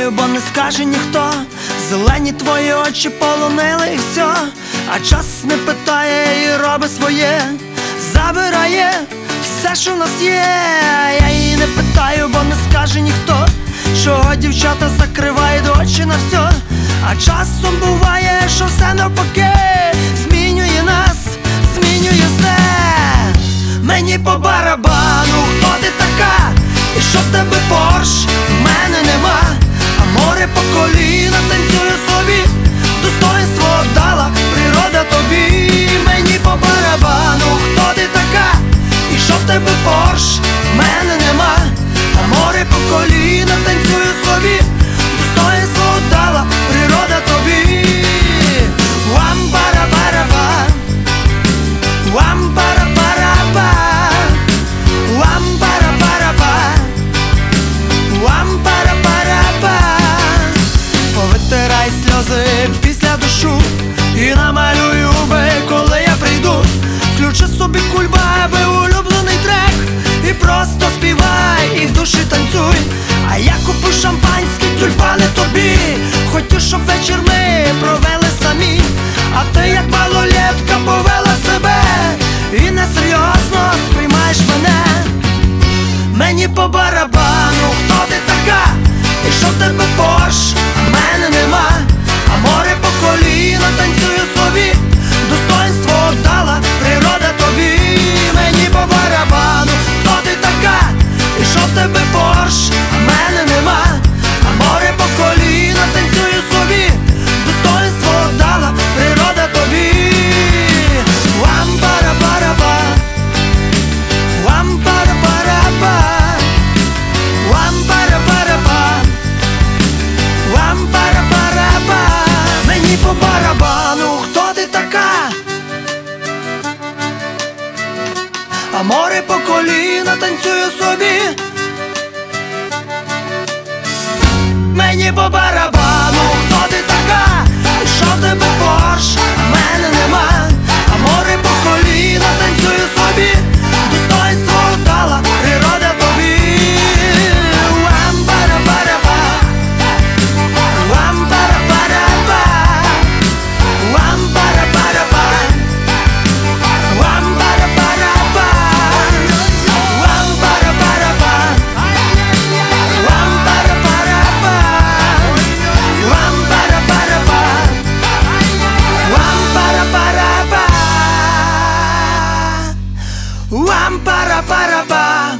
питаю, бо не скаже ніхто. Зелені твої очі полонили і все. А час не питає і робить своє. Забирає все, що в нас є. Я її не питаю, бо не скаже ніхто, чого дівчата закривають очі на все. А часом буває, що все навпаки змінює нас, змінює все. Мені по барабану, хто ти така, і що в тебе Порш, в мене нема. А море по коліна танцює собі, достоинство дала природа тобі. Мені по барабану, хто ти така, і що в тебе Порш, в мене нема. А море по коліна танцює собі, достоинство дала природа тобі. Уам-бара-бара-ба, уам-бара-бара-ба, уам-бара-бара-ба, уам-бара-бара-ба. Повитирай сльози після душу і намалюй губи, коли я прийду. Включи собі Кульбаби, улюблений трек, і просто співай, і в душі танцюй. А я куплю шампанське, тюльпани тобі. Хочу, щоб вечір ми провели самі, а ти як малолетка повела себе і несерйозно сприймаєш мене. Мені по барабану, хто ти така, і що в тебе Порш, а в мене нема. А море по коліна танцює собі, достоинство дала природа тобі. Мені по барабану, хто ти така, і що в тебе Порш, а в мене нема. А море по коліна танцює собі, достоинство дала природа тобі. Уам-бара-бара-ба, уам-бара-бара-ба, уам-бара-бара-ба, уам-бара-бара-ба. Мені по барабану, хто ти така, а море по коліна танцює собі. Мені по барабану, хто ти така, і що в тебе Порш, а в мене нема. А море по коліна танцює собі, достоинство дала природа тобі. Уам-бара-бара-ба, уам-бара-бара-ба, уам-бара-бара-ба, уам-бара-бара-ба, уам-бара-бара-ба, уам-бара-бара-ба, уам-бара-бара-ба, уам-бара-бара-ба, уам-бара-бара-ба.